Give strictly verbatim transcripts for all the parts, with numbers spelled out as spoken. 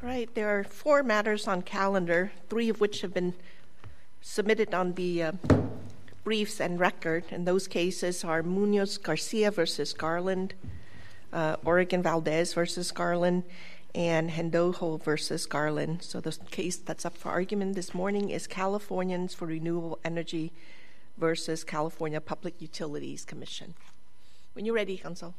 All right, there are four matters on calendar, three of which have been submitted on the uh, briefs and record. And those cases are Munoz-Garcia versus Garland, uh, Oregon-Valdez versus Garland, and Hendojo versus Garland. So the case that's up for argument this morning is Californians for Renewable Energy versus California Public Utilities Commission. When you're ready, Counsel.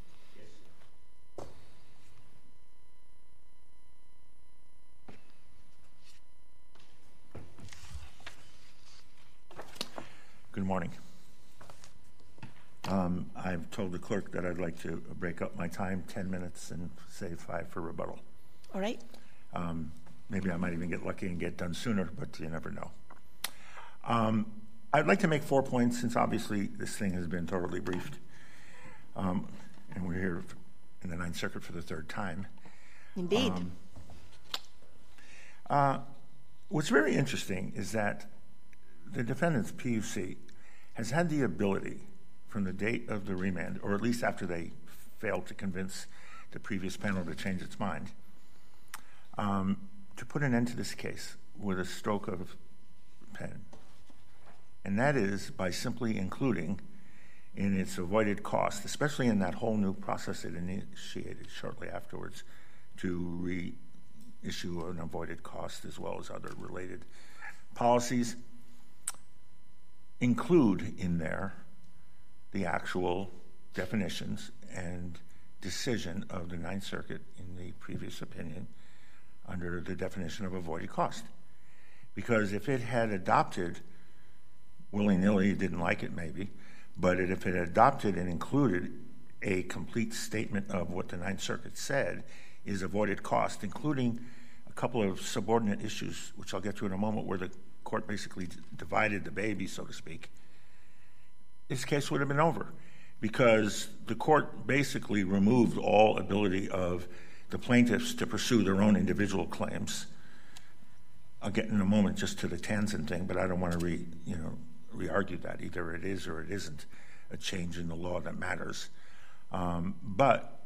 Good morning. Um, I've told the clerk that I'd like to break up my time ten minutes and save five for rebuttal. All right. Um, maybe I might even get lucky and get done sooner, but you never know. Um, I'd like to make four points since obviously this thing has been totally briefed. Um, and we're here in the Ninth Circuit for the third time. Indeed. Um, uh, what's very interesting is that the defendant's P U C has had the ability from the date of the remand, or at least after they failed to convince the previous panel to change its mind, um, to put an end to this case with a stroke of pen. And that is by simply including in its avoided cost, especially in that whole new process it initiated shortly afterwards to reissue an avoided cost as well as other related policies, include in there the actual definitions and decision of the Ninth Circuit in the previous opinion under the definition of avoided cost. Because if it had adopted, willy-nilly, didn't like it maybe, but if it had adopted and included a complete statement of what the Ninth Circuit said is avoided cost, including a couple of subordinate issues, which I'll get to in a moment, where the court basically divided the baby, so to speak, this case would have been over because the court basically removed all ability of the plaintiffs to pursue their own individual claims. I'll get in a moment just to the Tanzan thing, but I don't want to re, you know, re-argue that. Either it is or it isn't a change in the law that matters. Um, but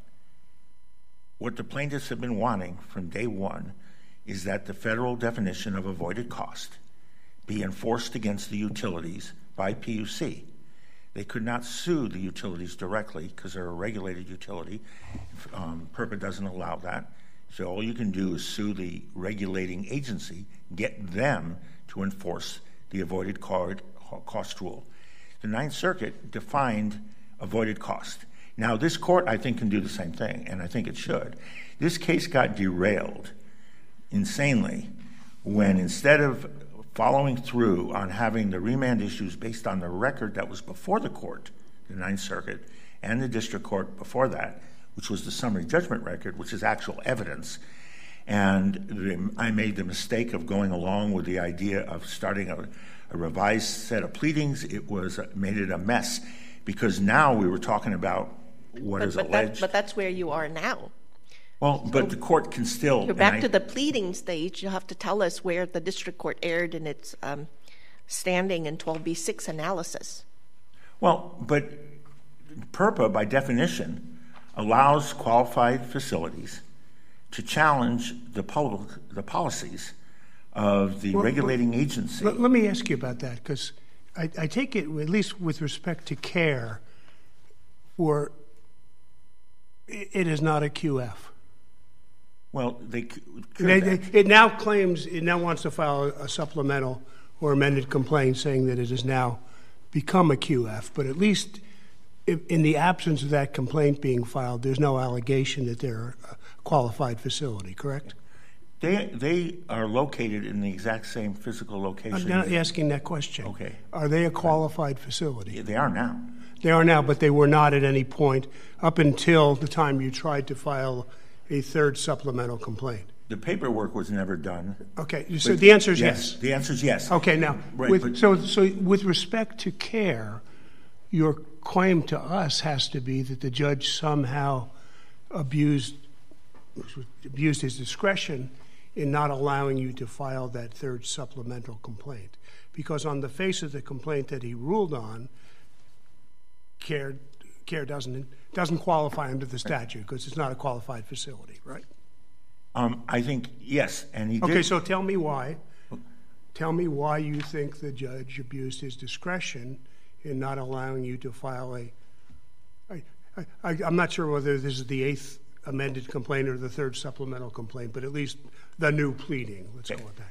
what the plaintiffs have been wanting from day one is that the federal definition of avoided cost be enforced against the utilities by P U C. They could not sue the utilities directly because they're a regulated utility. Um, PURPA doesn't allow that. So all you can do is sue the regulating agency, get them to enforce the avoided cost rule. The Ninth Circuit defined avoided cost. Now, this court, I think, can do the same thing, and I think it should. This case got derailed insanely when instead of following through on having the remand issues based on the record that was before the court, the Ninth Circuit, and the district court before that, which was the summary judgment record, which is actual evidence. And the, I made the mistake of going along with the idea of starting a, a revised set of pleadings. It was made it a mess because now we were talking about what but, is but alleged. That, but that's where you are now. Well, So but the court can still. You're back I, to the pleading stage. You have to tell us where the district court erred in its um, standing in twelve B six analysis. Well, but PURPA, by definition, allows qualified facilities to challenge the public, the policies of the well, regulating agency. Let, let me ask you about that, because I, I take it, at least with respect to CARE, for it is not a Q F. Well, they, they, they it now claims it now wants to file a supplemental or amended complaint saying that it has now become a Q F. But at least in, in the absence of that complaint being filed, there's no allegation that they're a qualified facility. Correct? They they are located in the exact same physical location. I'm not asking that question. Okay. Are they a qualified facility? Yeah, they are now. They are now, but they were not at any point up until the time you tried to file a third supplemental complaint. The paperwork was never done. Okay, so the answer is yes. yes. The answer is yes. Okay, now, right, with, but, so so with respect to CARE, your claim to us has to be that the judge somehow abused abused his discretion in not allowing you to file that third supplemental complaint, because on the face of the complaint that he ruled on, CARE CARE doesn't doesn't qualify under the statute because it's not a qualified facility, right? Um, I think, yes, and he did. Okay, so tell me why. Tell me why you think the judge abused his discretion in not allowing you to file a... I, I, I'm not sure whether this is the eighth amended complaint or the third supplemental complaint, but at least the new pleading, let's Okay. call it that.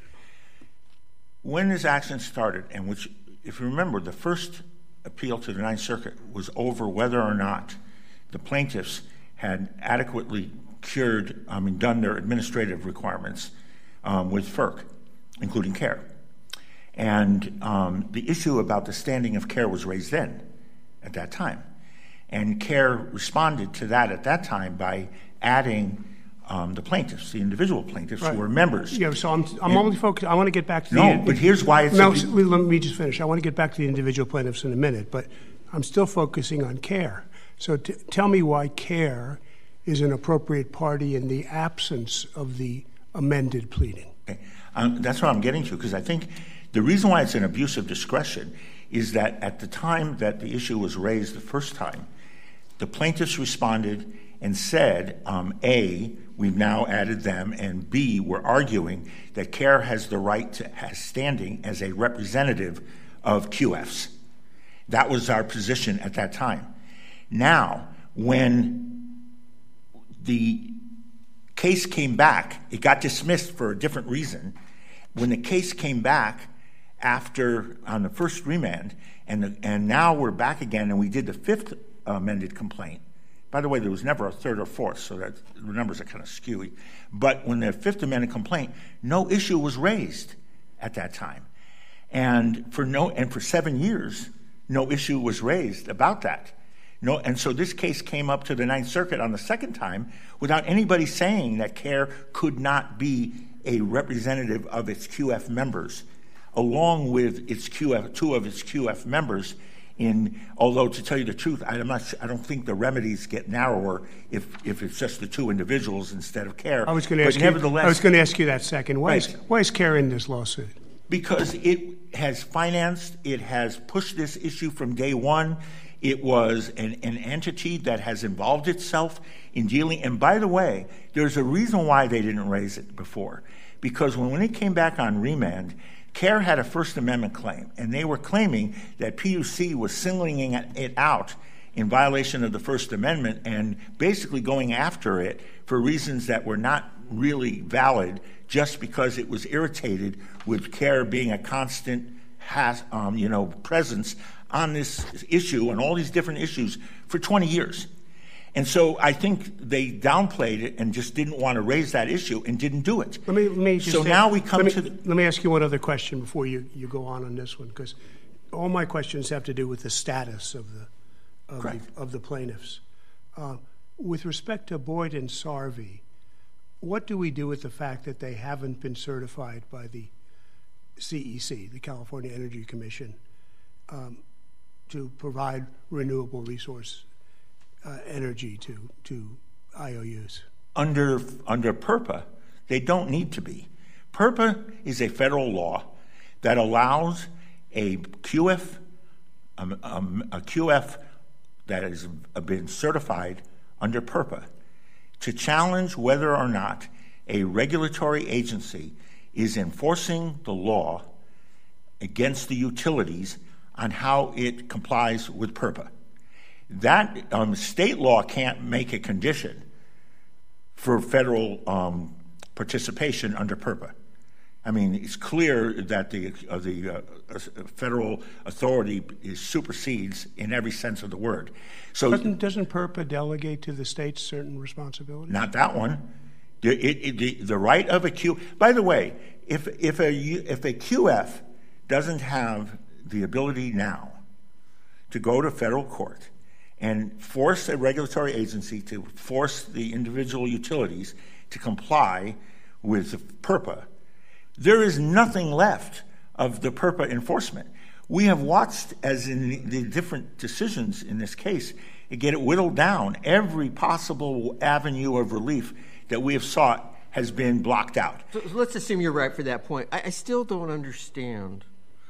When this action started, and which, if you remember, the first appeal to the Ninth Circuit was over whether or not the plaintiffs had adequately cured, I mean, done their administrative requirements um, with FERC, including CARE. And um, the issue about the standing of CARE was raised then, at that time. And CARE responded to that at that time by adding um, the plaintiffs, the individual plaintiffs Right. who were members. Yeah, so I'm, I'm only focused, I want to get back to the... No, but here's why it's... No, a, so let me just finish. I want to get back to the individual plaintiffs in a minute, but I'm still focusing on CARE. So t- tell me why CARE is an appropriate party in the absence of the amended pleading. Okay. Um, that's what I'm getting to, because I think the reason why it's an abuse of discretion is that at the time that the issue was raised the first time, the plaintiffs responded and said, um, A, we've now added them, and B, we're arguing that CARE has the right to has standing as a representative of Q Fs. That was our position at that time. Now, when the case came back, it got dismissed for a different reason. When the case came back after, on the first remand, and, the, and now we're back again, and we did the fifth amended complaint. By the way, there was never a third or fourth, so that the numbers are kind of skewy. But when the fifth amended complaint, no issue was raised at that time. And for no, and for seven years, no issue was raised about that. No, and so this case came up to the Ninth Circuit on the second time without anybody saying that CARE could not be a representative of its Q F members, along with its Q F, two of its Q F members. In although to tell you the truth, I'm not. I don't think the remedies get narrower if if it's just the two individuals instead of CARE. I was going to ask nevertheless, you. I was going to ask you that second. Why right. is why is CARE in this lawsuit? Because it has financed, it has pushed this issue from day one. It was an, an entity that has involved itself in dealing. And by the way, there's a reason why they didn't raise it before. Because when, when it came back on remand, CARE had a First Amendment claim, and they were claiming that P U C was singling it out in violation of the First Amendment and basically going after it for reasons that were not really valid just because it was irritated with CARE being a constant has, um, you know, presence on this issue and all these different issues for twenty years. And so I think they downplayed it and just didn't want to raise that issue and didn't do it. Let me, let me just so say, now we come let me, to the, let me ask you one other question before you, you go on on this one, because all my questions have to do with the status of the of, the, of the plaintiffs. Uh, with respect to Boyd and Sarvey, what do we do with the fact that they haven't been certified by the C E C, the California Energy Commission, um, to provide renewable resource uh, energy to to I O Us? Under under PURPA, they don't need to be. PURPA is a federal law that allows a Q F um, um, a Q F that has been certified under PURPA to challenge whether or not a regulatory agency is enforcing the law against the utilities on how it complies with PURPA. That um, state law can't make a condition for federal um, participation under PURPA. I mean, it's clear that the uh, the uh, federal authority is, supersedes in every sense of the word. So doesn't, doesn't PURPA delegate to the states certain responsibilities? Not that one. The, it, it, the, the right of a Q. By the way, if if a if a Q F doesn't have the ability now to go to federal court and force a regulatory agency to force the individual utilities to comply with PURPA, there is nothing left of the PURPA enforcement. We have watched, as in the, the different decisions in this case, get it whittled down. Every possible avenue of relief that we have sought has been blocked out. So, so let's assume you're right for that point. I, I still don't understand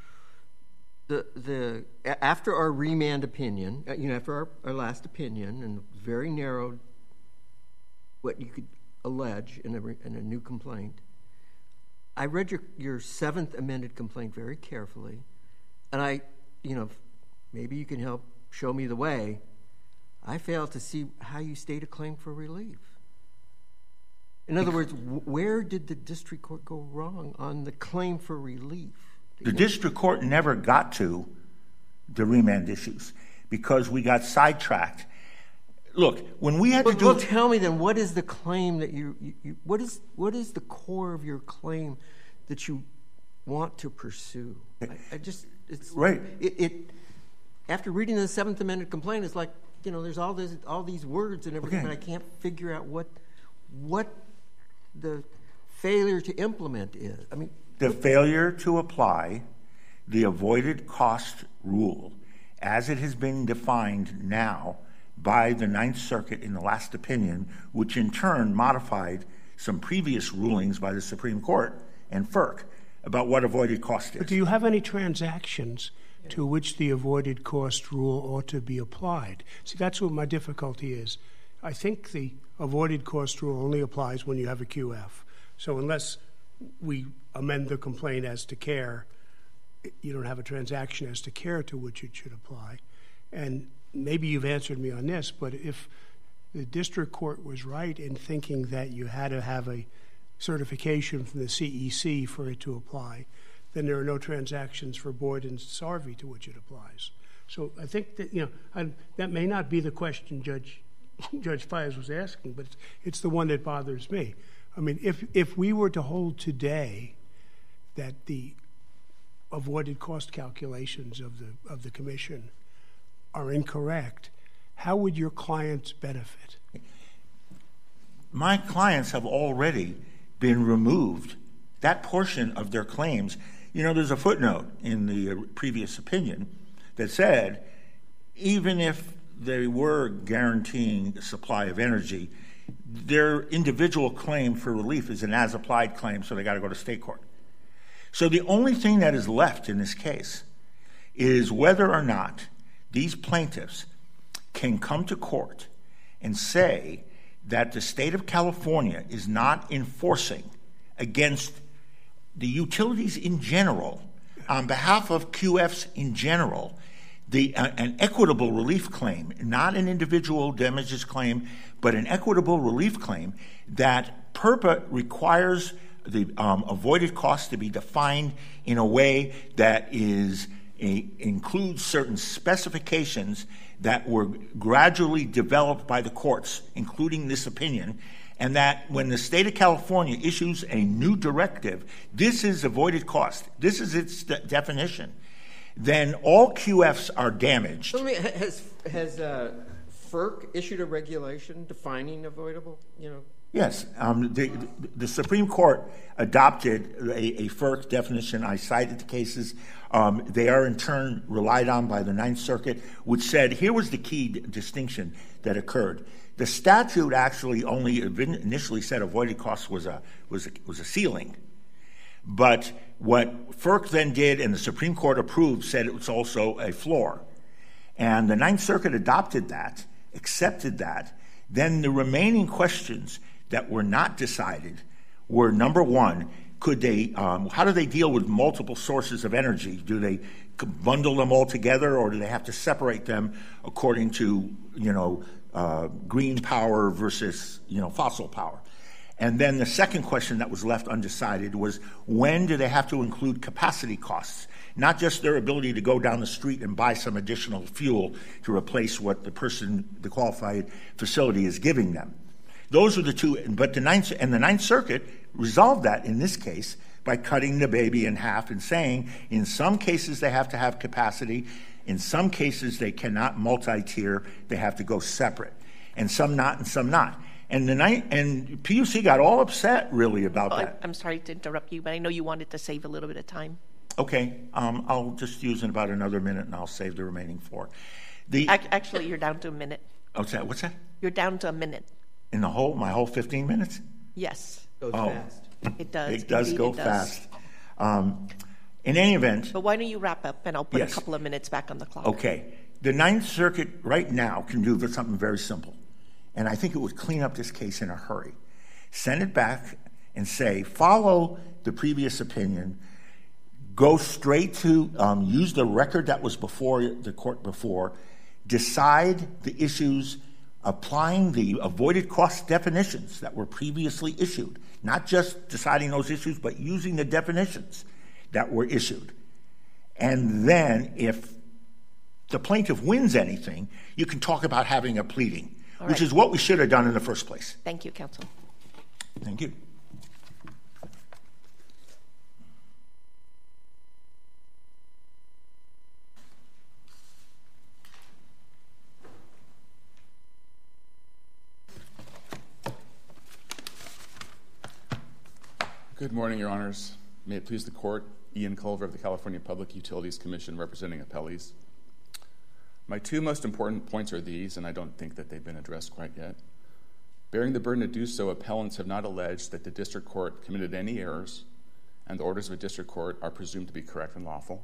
the the after our remand opinion, you know, after our, our last opinion, and very narrow, what you could allege in a, in a new complaint. I read your, your seventh amended complaint very carefully, and I, you know, maybe you can help show me the way. I fail to see how you state a claim for relief. In other words, where did the district court go wrong on the claim for relief? The district court never got to the remand issues because we got sidetracked. Look, when we had but, to do... Well, tell me then, what is the claim that you, you, you... What is what is the core of your claim that you want to pursue? I, I just... It's, right. It, it after reading the Seventh Amendment complaint, it's like, you know, there's all this, all these words and everything, okay. but I can't figure out what what the failure to implement is. I mean... The failure to apply the avoided cost rule as it has been defined now by the Ninth Circuit in the last opinion, which in turn modified some previous rulings by the Supreme Court and FERC about what avoided cost is. But do you have any transactions to which the avoided cost rule ought to be applied? See, that's what my difficulty is. I think the avoided cost rule only applies when you have a Q F. So unless we amend the complaint as to care, you don't have a transaction as to care to which it should apply. And maybe you've answered me on this, but if the district court was right in thinking that you had to have a certification from the C E C for it to apply, then there are no transactions for Boyd and Sarvey to which it applies. So I think that, you know, I, that may not be the question Judge Judge Fies was asking, but it's, it's the one that bothers me. I mean, if if we were to hold today that the avoided cost calculations of the of the commission are incorrect, how would your clients benefit? My clients have already been removed. That portion of their claims, you know, there's a footnote in the previous opinion that said even if they were guaranteeing a supply of energy, their individual claim for relief is an as-applied claim, so they got to go to state court. So the only thing that is left in this case is whether or not these plaintiffs can come to court and say that the state of California is not enforcing against the utilities in general, on behalf of Q Fs in general, the, uh, an equitable relief claim, not an individual damages claim, but an equitable relief claim that PURPA requires the um, avoided costs to be defined in a way that is a, includes certain specifications that were gradually developed by the courts, including this opinion, and that when the state of California issues a new directive, this is avoided cost, this is its de- definition, then all Q Fs are damaged. So let me, has has uh, FERC issued a regulation defining avoidable, you know? Yes. Um, the, the Supreme Court adopted a, a FERC definition. I cited the cases. Um, they are in turn relied on by the Ninth Circuit, which said here was the key d- distinction that occurred. The statute actually only initially said avoided costs was a, was a, was a ceiling. But what FERC then did and the Supreme Court approved said it was also a floor. And the Ninth Circuit adopted that, accepted that. Then the remaining questions that were not decided were, number one, could they, um, how do they deal with multiple sources of energy? Do they bundle them all together, or do they have to separate them according to, you know, uh, green power versus, you know, fossil power? And then the second question that was left undecided was, when do they have to include capacity costs? Not just their ability to go down the street and buy some additional fuel to replace what the person, the qualified facility is giving them. Those are the two, but the Ninth, and the Ninth Circuit resolved that in this case by cutting the baby in half and saying in some cases they have to have capacity, in some cases they cannot multi-tier, they have to go separate, and some not and some not. And the night, and P U C got all upset really about oh, that. I'm sorry to interrupt you, but I know you wanted to save a little bit of time. Okay, um, I'll just use in about another minute, and I'll save the remaining four. The actually, you're down to a minute. What's that? What's that? You're down to a minute. In the whole, my whole fifteen minutes? Yes. Goes oh, fast. It does. It does Indeed, go it does. fast. Um, in any event. But why don't you wrap up, and I'll put yes. a couple of minutes back on the clock. Okay. The Ninth Circuit right now can do something very simple, and I think it would clean up this case in a hurry. send it back and say, follow the previous opinion, go straight to, um, use the record that was before the court before, decide the issues applying the avoided cost definitions that were previously issued, not just deciding those issues, but using the definitions that were issued. And then if the plaintiff wins anything, you can talk about having a pleading, All which right. is what we should have done in the first place. Thank you, counsel. Thank you. Good morning, Your Honors. May it please the Court, Ian Culver of the California Public Utilities Commission representing appellees. My two most important points are these, and I don't think that they've been addressed quite yet. Bearing the burden to do so, appellants have not alleged that the district court committed any errors, and the orders of a district court are presumed to be correct and lawful.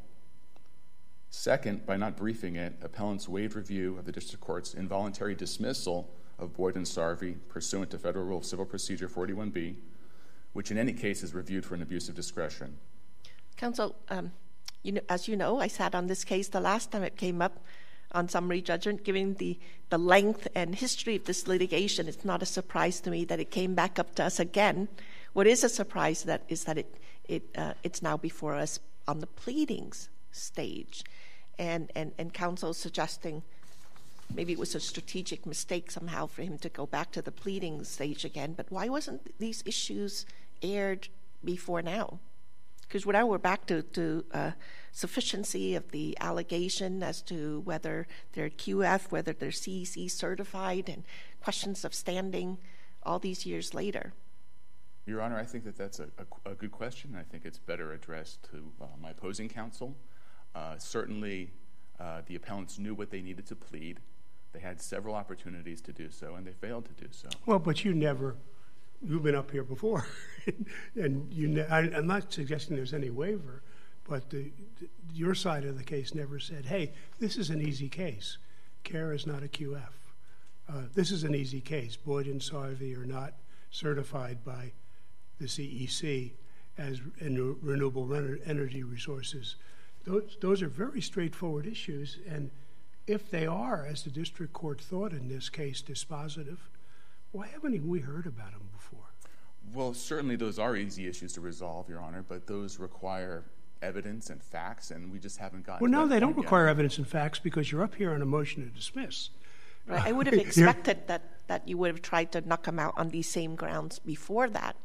Second, by not briefing it, appellants waived review of the district court's involuntary dismissal of Boyd and Sarvey pursuant to Federal Rule of Civil Procedure forty-one B, which in any case is reviewed for an abuse of discretion. Counsel, um, you know, as you know, I sat on this case the last time it came up on summary judgment. Given the, the length and history of this litigation, it's not a surprise to me that it came back up to us again. What is a surprise that is that it it uh, it's now before us on the pleadings stage, and and and counsel suggesting maybe it was a strategic mistake somehow for him to go back to the pleading stage again. But why wasn't these issues aired before now? Because now we're back to, to uh, sufficiency of the allegation as to whether they're Q F, whether they're C E C certified, and questions of standing all these years later. Your Honor, I think that that's a, a, a good question. I think it's better addressed to uh, my opposing counsel. Uh, certainly, uh, the appellants knew what they needed to plead. They had several opportunities to do so, and they failed to do so. Well, but you never, you've been up here before, and you. Ne- I, I'm not suggesting there's any waiver, but the, the, your side of the case never said, hey, this is an easy case. CARE is not a Q F. Uh, this is an easy case. Boyd and Sarvey are not certified by the C E C as in renewable energy resources. Those, those are very straightforward issues, and if they are, as the district court thought in this case, dispositive, why haven't we heard about them before? Well, certainly those are easy issues to resolve, Your Honor, but those require evidence and facts, and we just haven't gotten Well, to no, that they don't point require yet. evidence and facts because you're up here on a motion to dismiss. Right. I would have expected that, that you would have tried to knock them out on these same grounds before that.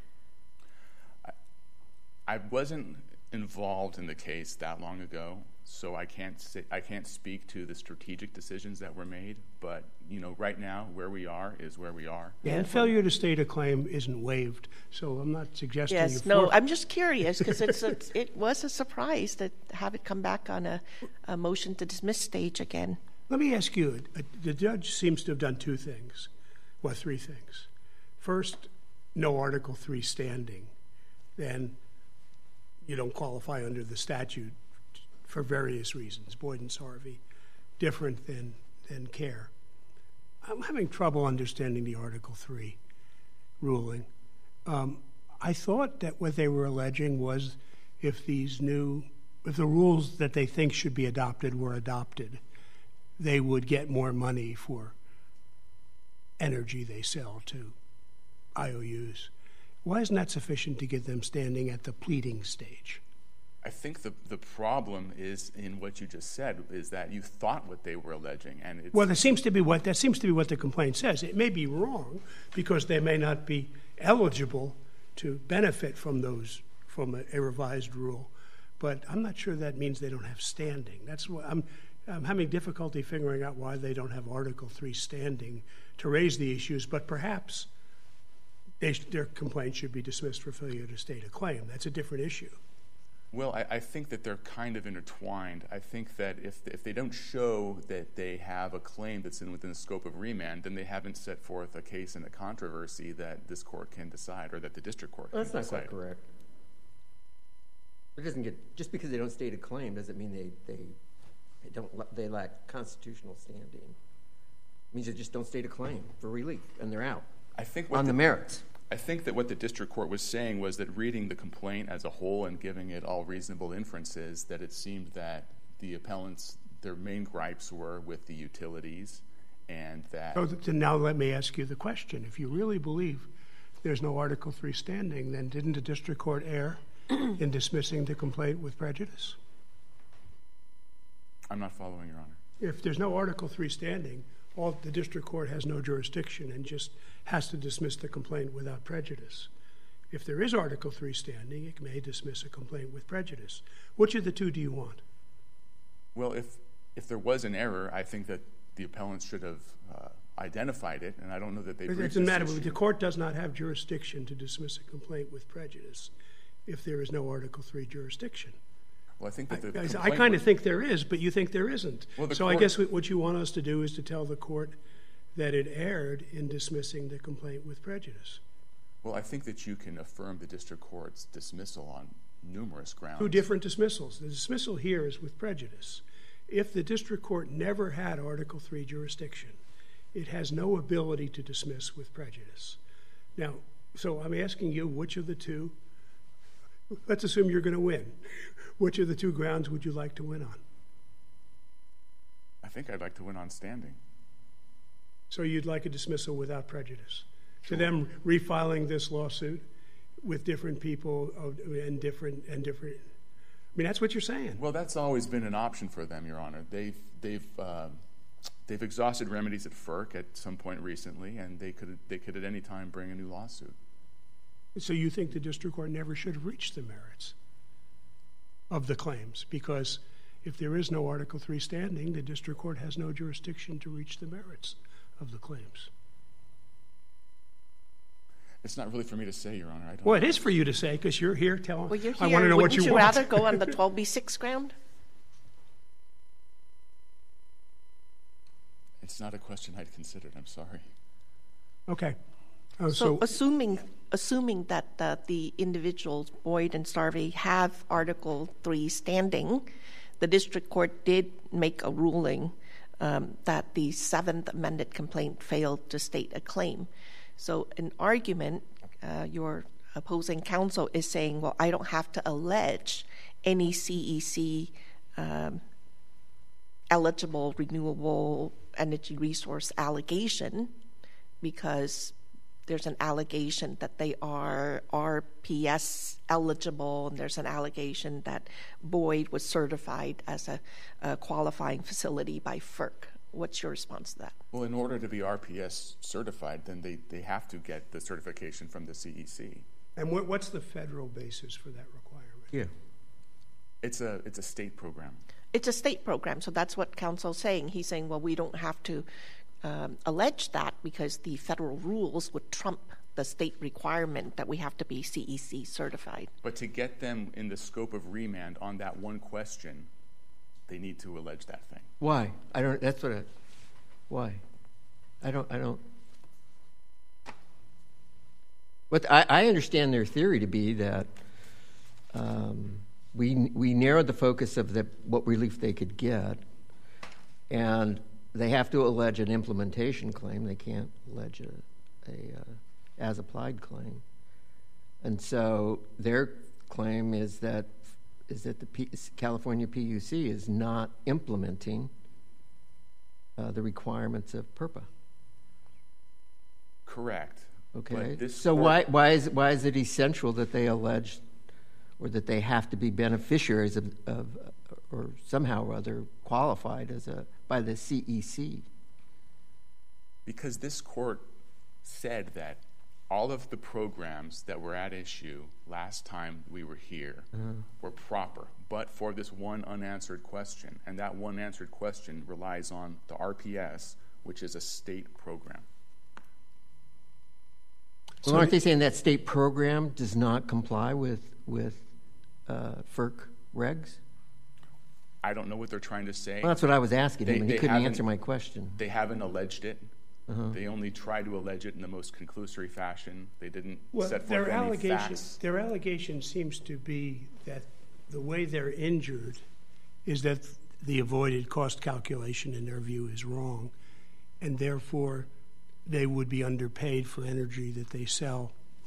I, I wasn't involved in the case that long ago, so I can't say, I can't speak to the strategic decisions that were made. But you know, right now, where we are is where we are. Yeah, and failure to state a claim isn't waived, so I'm not suggesting. Yes, you no, forfeit. I'm just curious because it's a, it was a surprise to have it come back on a, a motion to dismiss stage again. Let me ask you, uh, the judge seems to have done two things, well, three things. First, no Article three standing. Then you don't qualify under the statute for various reasons. Boyd and Sarvey, different than, than CARE. I'm having trouble understanding the Article three ruling. Um, I thought that what they were alleging was if these new, if the rules that they think should be adopted were adopted, they would get more money for energy they sell to I O Us. Why isn't that sufficient to get them standing at the pleading stage? I think the the problem is in what you just said, is that you thought what they were alleging, and it's, Well, that seems to be what that seems to be what the complaint says. It may be wrong because they may not be eligible to benefit from those from a, a revised rule, but I'm not sure that means they don't have standing. That's what I'm. I'm having difficulty figuring out why they don't have Article three standing to raise the issues, but perhaps they, their complaint should be dismissed for failure to state a claim. That's a different issue. Well, I, I think that they're kind of intertwined. I think that if if they don't show that they have a claim that's in within the scope of remand, then they haven't set forth a case in a controversy that this court can decide or that the district court Well, can that's not decide. quite correct. It doesn't get just because they don't state a claim doesn't mean they they, they don't they lack constitutional standing. It means they just don't state a claim for relief and they're out I think what on the, the merits. I think that what the district court was saying was that reading the complaint as a whole and giving it all reasonable inferences, that it seemed that the appellants, their main gripes were with the utilities, and that... So th- now let me ask you the question. If you really believe there's no Article three standing, then didn't the district court err in dismissing the complaint with prejudice? I'm not following, Your Honor. If there's no Article three standing, all the district court has no jurisdiction and just has to dismiss the complaint without prejudice. If there is Article three standing, it may dismiss a complaint with prejudice. Which of the two do you want? Well, if if there was an error, I think that the appellants should have uh, identified it, and I don't know that they briefed It doesn't matter. this issue. The court does not have jurisdiction to dismiss a complaint with prejudice if there is no Article three jurisdiction. Well, I think that the I, complaint I kind of was- think there is, but you think there isn't. Well, the so I court- guess what you want us to do is to tell the court that it erred in dismissing the complaint with prejudice. Well, I think that you can affirm the district court's dismissal on numerous grounds. Two different dismissals. The dismissal here is with prejudice. If the district court never had Article three jurisdiction, it has no ability to dismiss with prejudice. Now, so I'm asking you, which of the two, let's assume you're going to win. Which of the two grounds would you like to win on? I think I'd like to win on standing. So you'd like a dismissal without prejudice. To them refiling this lawsuit with different people and different and different. I mean, that's what you're saying. Well, that's always been an option for them, Your Honor. They've they've uh, they've exhausted remedies at FERC at some point recently, and they could they could at any time bring a new lawsuit. So you think the district court never should have reached the merits of the claims, because if there is no Article three standing, the district court has no jurisdiction to reach the merits of the claims. It's not really for me to say, Your Honor. I don't Well, it is for you to say, because you're here telling. Well, you're here. I want to know Wouldn't what you, you want. rather go on the twelve B six ground? It's not a question I'd considered. I'm sorry. Okay. Oh, So, so, assuming assuming that uh, the individuals, Boyd and Starvey, have Article three standing, the district court did make a ruling um, that the seventh amended complaint failed to state a claim. So an argument, uh, your opposing counsel is saying, well, I don't have to allege any C E C um, eligible renewable energy resource allegation because there's an allegation that they are R P S eligible, and there's an allegation that Boyd was certified as a, a qualifying facility by FERC. What's your response to that? Well, in order to be R P S certified, then they, they have to get the certification from the C E C. and what, what's the federal basis for that requirement? Yeah. It's a it's a state program. It's a state program, so that's what counsel's saying. He's saying, well, we don't have to um, allege that because the federal rules would trump the state requirement that we have to be C E C certified. But to get them in the scope of remand on that one question, they need to allege that thing. Why? I don't. That's what. I, why? I don't. I don't. But I, I understand their theory to be that um, we we narrowed the focus of the what relief they could get, and they have to allege an implementation claim. They can't allege a, a uh, as applied claim, and so their claim is that. is that the P- California P U C is not implementing uh, the requirements of PURPA. Correct. Okay. But this So court- why why is why is it essential that they allege, or that they have to be beneficiaries of, of or somehow or other qualified as a by the C E C? Because this court said that all of the programs that were at issue last time we were here uh-huh. were proper, but for this one unanswered question. And that one answered question relies on the R P S, which is a state program. Well, so aren't they saying that state program does not comply with, with uh, FERC regs? I don't know what they're trying to say. Well, that's what I was asking they, him, and he couldn't answer my question. They haven't alleged it. Uh-huh. They only tried to allege it in the most conclusory fashion. They didn't well, set forth their any allegation, facts. Their allegation seems to be that the way they're injured is that the avoided cost calculation, in their view, is wrong, and therefore they would be underpaid for energy that they sell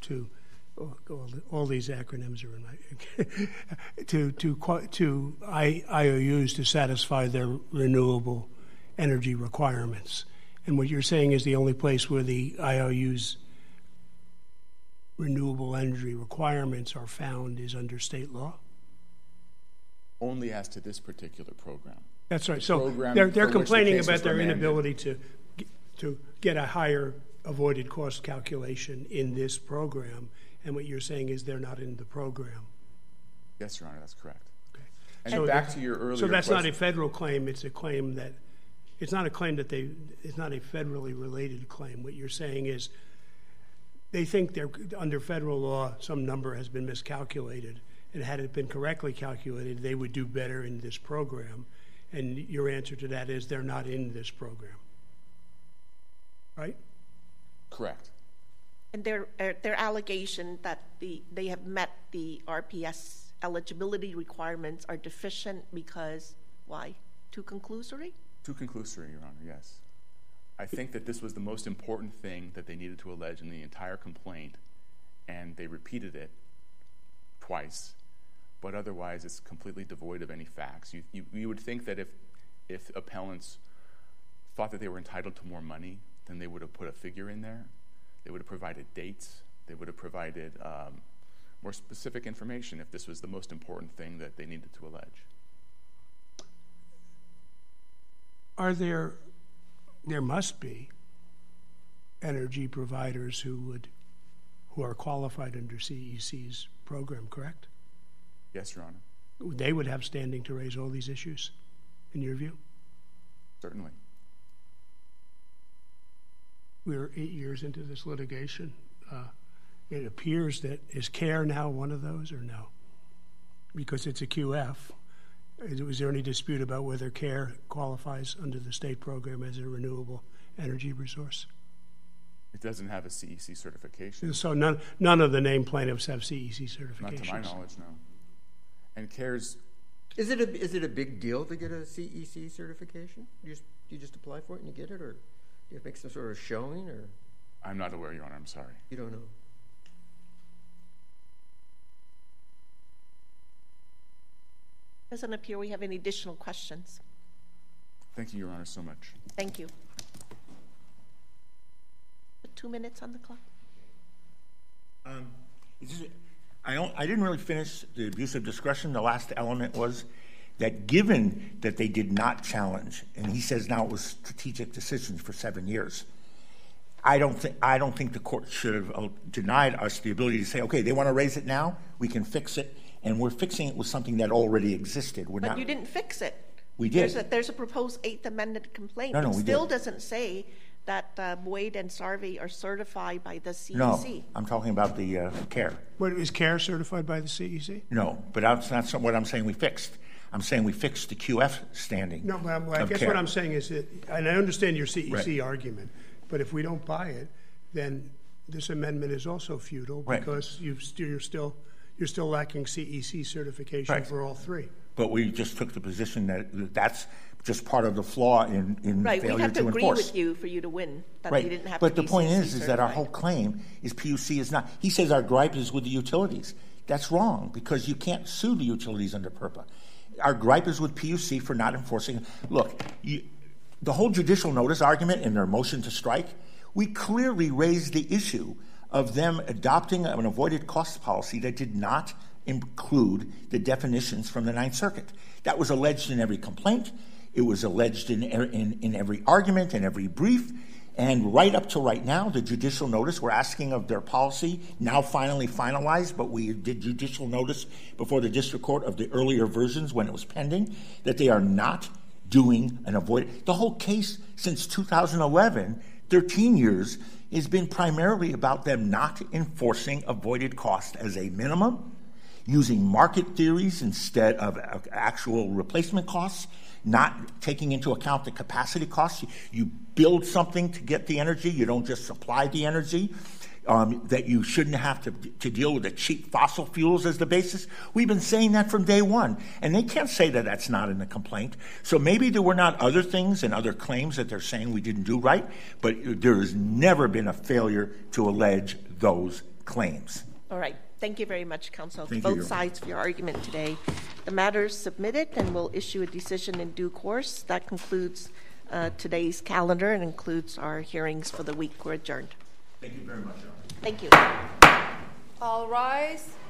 to all, all these acronyms are in my to to to I, IOUs to satisfy their renewable energy requirements. And what you're saying is the only place where the I O U's renewable energy requirements are found is under state law? Only as to this particular program. That's right. The so program they're, they're for which the complaining case about was their remanded. inability to to get a higher avoided cost calculation in this program. And what you're saying is they're not in the program. Yes, Your Honor, that's correct. Okay. And So back that- to your earlier So that's not a question. federal claim. It's a claim that it's not a claim that they. It's not a federally related claim. What you're saying is they think they're under federal law. Some number has been miscalculated, and had it been correctly calculated, they would do better in this program. And your answer to that is they're not in this program, right? Correct. And their uh, their allegation that the they have met the R P S eligibility requirements are deficient because why? Too conclusory? Too conclusory, Your Honor, yes. I think that this was the most important thing that they needed to allege in the entire complaint, and they repeated it twice. But otherwise, it's completely devoid of any facts. You, you, you would think that if, if appellants thought that they were entitled to more money, then they would have put a figure in there. They would have provided dates. They would have provided um, more specific information if this was the most important thing that they needed to allege. Are there, there must be energy providers who would, who are qualified under C E C's program, correct? Yes, Your Honor. They would have standing to raise all these issues, in your view? Certainly. We're eight years into this litigation. Uh, it appears that, is CARE now one of those or no? Because it's a Q F. Is, was there any dispute about whether CARE qualifies under the state program as a renewable energy resource? It doesn't have a C E C certification. So none, none of the named plaintiffs have C E C certifications? Not to my knowledge, no. And CARE's... Is it a is it a big deal to get a C E C certification? You just you just apply for it and you get it, or do you have to make some sort of showing, or I'm not aware, Your Honor. I'm sorry. you don't know? Doesn't appear we have any additional questions. Thank you, Your Honor, so much. Thank you. Put two minutes on the clock. Um, is this, I, don't, I didn't really finish the abuse of discretion. The last element was that given that they did not challenge, and he says now it was strategic decisions for seven years, I don't think I don't think the court should have uh, denied us the ability to say, okay, they want to raise it now, we can fix it, and we're fixing it with something that already existed. We're But not, you didn't fix it. We did. There's a, there's a proposed Eighth Amendment complaint. No, no, it we still did. doesn't say that uh, Boyd and Sarvey are certified by the C E C. No, I'm talking about the uh, CARE. What, is CARE certified by the C E C? No, but that's not some- what I'm saying we fixed. I'm saying we fixed the Q F standing. No, but I'm- I of guess CARE. what I'm saying is that, and I understand your C E C Right. argument, but if we don't buy it, then this amendment is also futile Right. because you've, st- you're still you're still lacking C E C certification Right. for all three. But we just took the position that that's just part of the flaw in, in Right, we'd failure have to, to agree enforce. with you for you to win, that Right. they didn't have but to the be point C E C is, is that our certified. whole claim is P U C is not. He says our gripe is with the utilities. That's wrong because you can't sue the utilities under PURPA. Our gripe is with P U C for not enforcing. Look, you, the whole judicial notice argument in their motion to strike, we clearly raised the issue of them adopting an avoided cost policy that did not include the definitions from the Ninth Circuit. That was alleged in every complaint. It was alleged in, in, in every argument, in every brief. And right up to right now, the judicial notice, we're asking of their policy, now finally finalized, but we did judicial notice before the district court of the earlier versions when it was pending, that they are not doing an avoid. The whole case since two thousand eleven, thirteen years, has been primarily about them not enforcing avoided cost as a minimum, using market theories instead of actual replacement costs, not taking into account the capacity costs. You, you build something to get the energy. You don't just supply the energy. Um, that you shouldn't have to, to deal with the cheap fossil fuels as the basis. We've been saying that from day one. And they can't say that that's not in the complaint. So maybe there were not other things and other claims that they're saying we didn't do right, but there has never been a failure to allege those claims. All right. Thank you very much, counsel, Thank to you, both Your sides for your argument today. The matter is submitted, and we'll issue a decision in due course. That concludes uh, today's calendar and includes our hearings for the week. We're adjourned. Thank you very much, Your Honor. Thank you. All rise.